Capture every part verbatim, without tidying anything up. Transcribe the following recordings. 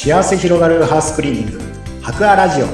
幸せ広がるハウスクリーニング、博アラジオ。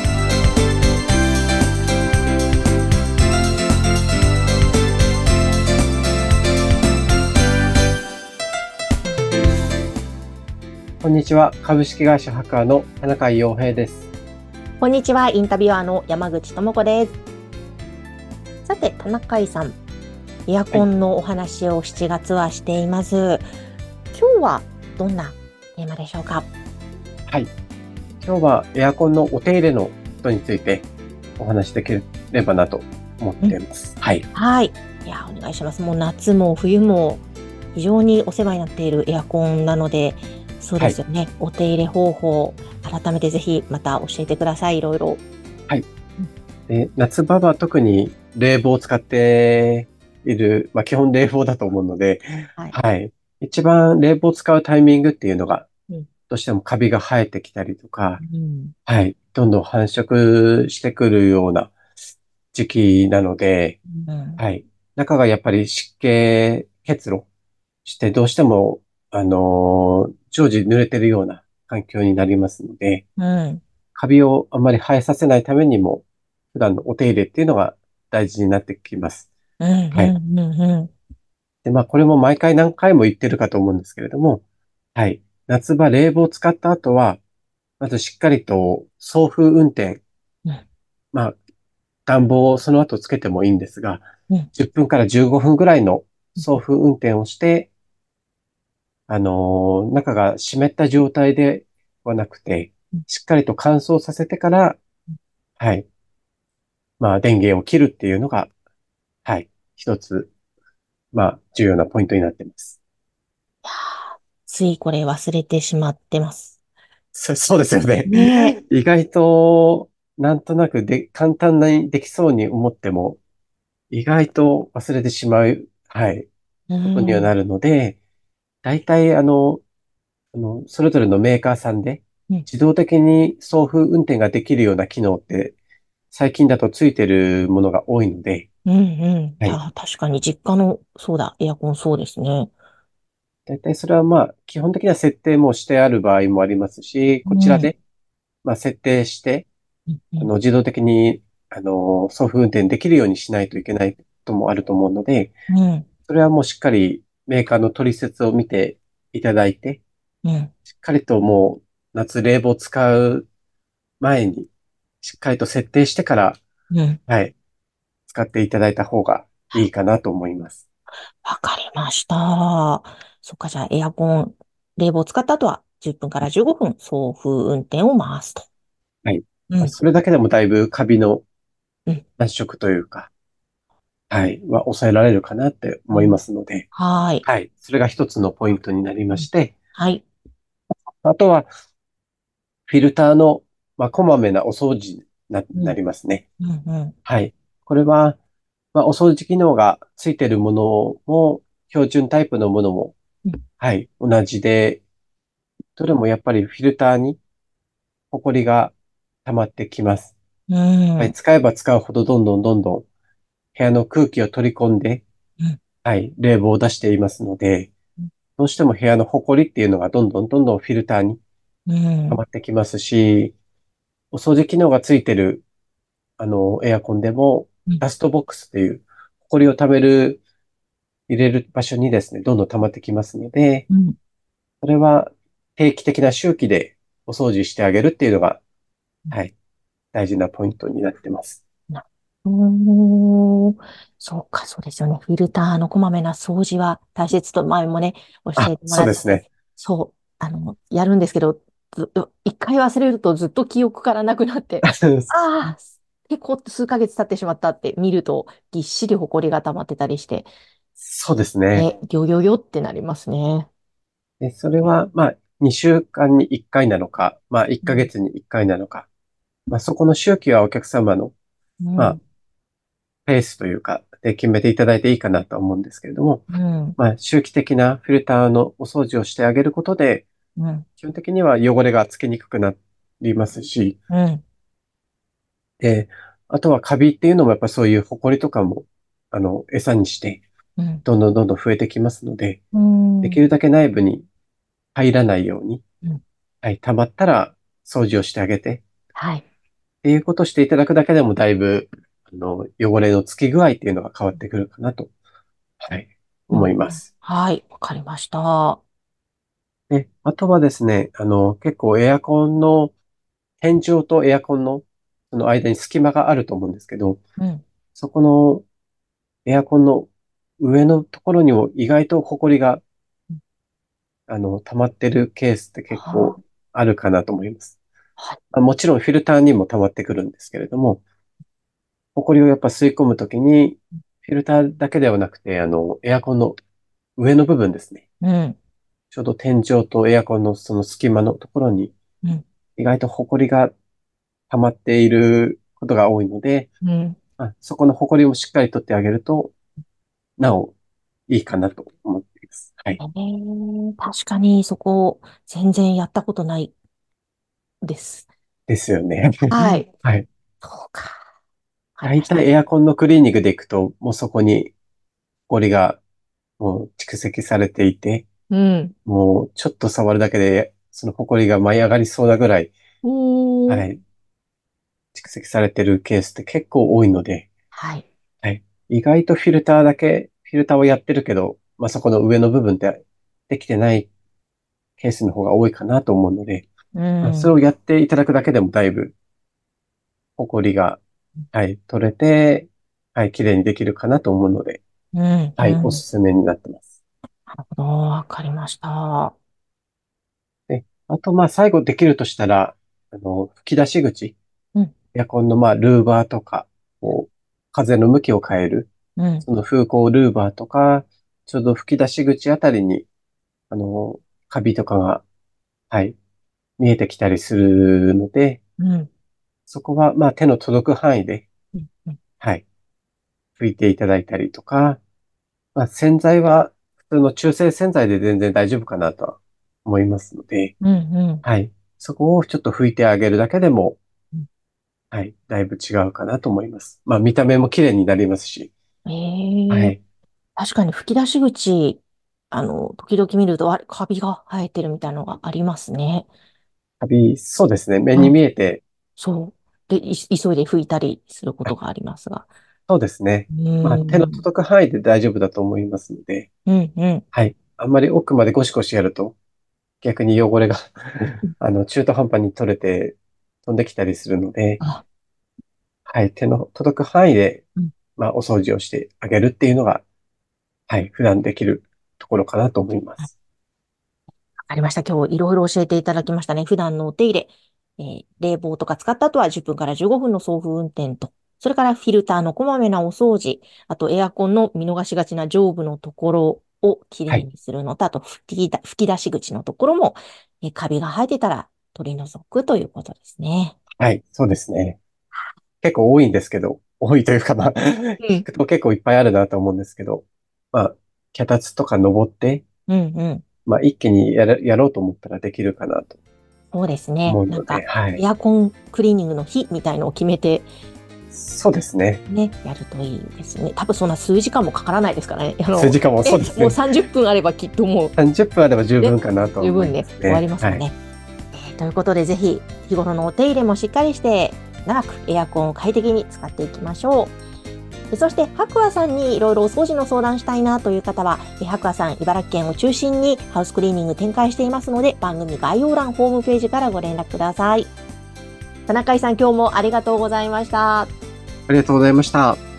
こんにちは。株式会社博アの田中洋平です。 こんにちは。インタビュアーの山口智子です。さて、田中井さん、エアコンのお話をしちがつはしています。はい、今日はどんなテーマでしょうか？ はい。今日はエアコンのお手入れのことについてお話しできればなと思っています。うん、はい。 はい。いや、お願いします。もう夏も冬も非常にお世話になっているエアコンなので、そうですよね。はい、お手入れ方法、改めてぜひまた教えてください。いろいろ。 はい。で、夏場は特に冷房を使っている、まあ基本冷房だと思うので、はい。はい、一番冷房を使うタイミングっていうのが、うん、どうしてもカビが生えてきたりとか、うん、はい。どんどん繁殖してくるような時期なので、うん、はい。中がやっぱり湿気結露してどうしても、あのー常時濡れてるような環境になりますので、うん、カビをあまり生えさせないためにも、普段のお手入れっていうのが大事になってきます。 うん、はい。うんうん、 で、まあ、これも毎回何回も言ってるかと思うんですけれども、はい。夏場冷房を使った後は、まずしっかりと送風運転、うん、まあ、暖房をその後つけてもいいんですが、うん、じゅっぷんからじゅうごふんぐらいの送風運転をして、あのー、中が湿った状態ではなくて、しっかりと乾燥させてから、はい。まあ、電源を切るっていうのが、はい。一つ、まあ、重要なポイントになっています。 ついこれ忘れてしまってます。 そ、そうですよね。 ね意外と、なんとなくで、簡単にできそうに思っても、意外と忘れてしまう、はい、ことにはなるので、大体、あの、あの、それぞれのメーカーさんで、自動的に送風運転ができるような機能って、最近だとついてるものが多いので、 うんうん。 はい。 た、確かに実家の、そうだ、エアコンそうですね。 大体それはまあ、基本的な設定もしてある場合もありますし、こちらで、まあ、設定して、あの、自動的に、あの、送風運転できるようにしないといけないこともあると思うので、うん、それはもうしっかりメーカーの取説を見ていただいて、うん、しっかりともう夏冷房を使う前に、しっかりと設定してから、うん、はい、使っていただいた方がいいかなと思います。 わかりました。そっか、じゃあエアコン、冷房を使った後はじゅっぷんからじゅうごふん送風運転を回すと。 はい。うん、それだけでもだいぶカビの繁殖というか、うん、はい、は抑えられるかなって思いますので、うん、はい。はい。それが一つのポイントになりまして、 はい。 あとは、フィルターの、まあ、こまめなお掃除にな、なりますね。うんうんうん、はい。これは、まあ、お掃除機能がついているものも、標準タイプのものも、うん、はい、同じで、どれもやっぱりフィルターに、ホコリが溜まってきます。うん、はい、使えば使うほどどんどんどんどん部屋の空気を取り込んで、うん、はい、冷房を出していますので、どうしても部屋のホコリっていうのがどんどんどんどんフィルターに溜まってきますし、お掃除機能がついてる、あの、エアコンでも、ダストボックスっていう、ホコリを溜める、入れる場所にですね、どんどん溜まってきますので、うん、それは定期的な周期でお掃除してあげるっていうのが、はい、大事なポイントになってます。 なおー、そうか、そうですよね。フィルターのこまめな掃除は大切と前もね、教あ、 えてもらって、 そうですね。 そう、あの、やるんですけど、ずっと、一回忘れるとずっと記憶からなくなって、ああ、結構数ヶ月経ってしまったって見ると、ぎっしり埃が溜まってたりして、 そうですね。 え、ギョギョギョってなりますね。 で、それは、まあ、にしゅうかんにいっかいなのか、まあ、いっかげつにいっかいなのか、まあ、そこの周期はお客様の、まあ、 うん、 ペースというか、で決めていただいていいかなと思うんですけれども、 うん、 まあ、周期的なフィルターのお掃除をしてあげることで、 うん、 基本的には汚れがつきにくくなりますし、 うん、 で、あとはカビっていうのもやっぱそういうホコリとかも、あの、餌にして、 うん、 どんどんどんどん増えてきますので、 うん、うん、 できるだけ内部に入らないように、 はい、溜まったら掃除をしてあげて、 はい。 っていうことをしていただくだけでもだいぶ、あの、汚れのつき具合っていうのが変わってくるかなと、はい、 うん。 思います。 はい。わかりました。 で、あとはですね、あの、結構エアコンの、天井とエアコンの、その間に隙間があると思うんですけど、 うん。 そこのエアコンの上のところにも意外とホコリが、あの、溜まってるケースって結構はあるかなと思います。 あ、はい。 まあもちろんフィルターにも溜まってくるんですけれども、ホコリをやっぱ吸い込むときに、フィルターだけではなくて、あの、エアコンの上の部分ですね。 うん。 ちょうど天井とエアコンのその隙間のところに、 うん。 意外とホコリが溜まっていることが多いので、 うん。 まあ、そこのホコリをしっかり取ってあげると、なおいいかなと思っています。はい。 えー、確かにそこ、全然やったことないです。 ですよね。 はい。 はい。 そうか。わかりだいました。 たいエアコンのクリーニングで行くと、もうそこにホコリがもう蓄積されていて、 うん。 もうちょっと触るだけで、そのホコリが舞い上がりそうなぐらい、 おー。 はい、蓄積されてるケースって結構多いので、 はい。 はい。意外とフィルターだけ、フィルターをやってるけど、まあ、そこの上の部分ってできてないケースの方が多いかなと思うので、 うまあ、それん。 をやっていただくだけでもだいぶ、ホコリが、はい、取れて、はい、綺麗にできるかなと思うので、 うん。 はい、おうん。 すすめになってます。 なるほど。わかりました。 で、あと、まあ、最後できるとしたら、あの、吹き出し口、 うん。 エアコンの、まあ、ルーバーとか、こう、風の向きを変える、 うん。 その風向ルーバーとか、ちょうど吹き出し口あたりに、あの、カビとかが、はい、見えてきたりするので、 うん。 そこは、まあ、手の届く範囲で、 うん。うん。 はい、拭いていただいたりとか、まあ、洗剤は、普通の中性洗剤で全然大丈夫かなとは思いますので、 うん。うん。 はい、そこをちょっと拭いてあげるだけでも、 うん。 はい、だいぶ違うかなと思います。まあ、見た目も綺麗になりますし、 ええ、 はい。 確かに吹き出し口、あの、時々見ると、あれ、カビが生えてるみたいなのがありますね。 カビ、そうですね。目にうん。 見えて、 そう。で、い急いで拭いたりすることがありますが。 そうですね。 うまあ、手のーん。 届く範囲で大丈夫だと思いますので、 うん。うん。 はい。あんまり奥までゴシゴシやると、逆に汚れがあの、中途半端に取れて飛んできたりするので、 あ、 はい。手の届く範囲で、 うん。 まあ、お掃除をしてあげるっていうのが、はい。普段できるところかなと思いまわす。 かりました。今日いろいろ教えていただきましたね。普段のお手入れ、えー冷房とか使った後はじゅっぷんからじゅうごふんの送風運転と、それからフィルターのこまめなお掃除、あとエアコンの見逃しがちな上部のところをきれはい。 いにするのと、あと吹きだ吹き出し口のところも、えーカビが生えてたら取り除くということですね。 はい。そうですね。結構多いんですけど、多いというか、まあ、 うん。 聞くと結構いっぱいあるなと思うんですけど、まあ、脚立とか登って、 うんうん。 まあ、一気にやる、やろうと思ったらできるかなとそうですね。なんか、 思うので、はい。 エアコンクリーニングの日みたいのを決めて、 そうですね。 ね、やるといいですね。多分そんな数時間もかからないですからね。あの、 数時間もえ、もうそうですね。 さんじゅっぷんあればきっともう、 さんじゅっぷんあれば十ね、 分かなと思い十分ね、 ます終わりね。はい。 ますもんね。えーということで、ぜひ、日頃のお手入れもしっかりして、長くエアコンを快適に使っていきましょう。えそして、白亜さんにいろいろお掃除の相談したいなという方は、え白亜さん、茨城県を中心にハウスクリーニング展開していますので、番組概要欄、ホームページからご連絡ください。田中井さん、今日もありがとうございました。 ありがとうございました。